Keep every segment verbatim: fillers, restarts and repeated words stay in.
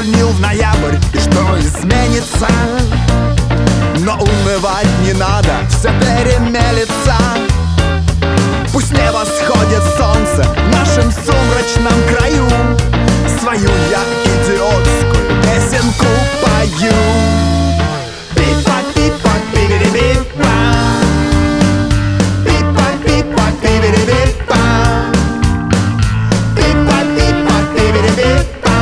чернил в ноябрь, и что изменится? Но унывать не надо, все перемелется. Пусть не восходит солнце в нашем сумрачном краю. Свою я идиотскую песенку пою. Пипа-пипа, пибири-пипа, пипа-пипа, пибири-пипа, пипа-пипа, пибири-пипа,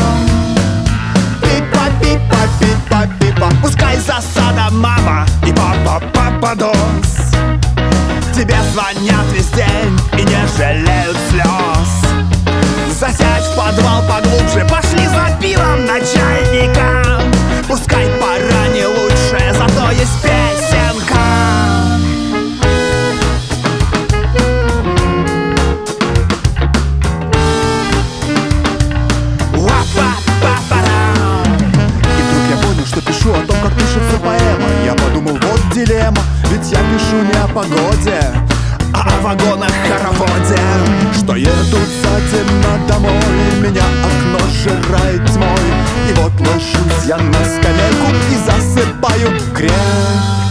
пипа-пипа, пипа-пипа. Пускай засада, мама, и папа попадос. Тебе звонят весь день и не жалеют слез. Засядь в подвал поглубже, пошли за пивом начальника. Пускай пора не лучшая, зато есть песенка. И вдруг я понял, что пишу о том, как пишется поэма. Я подумал, вот дилемма, ведь я пишу не о погоде, а о вагонах-хороводе, что едут затемно домой. Меня окно сжирает тьмой, и вот ложусь я на скамейку и засыпаю крепко.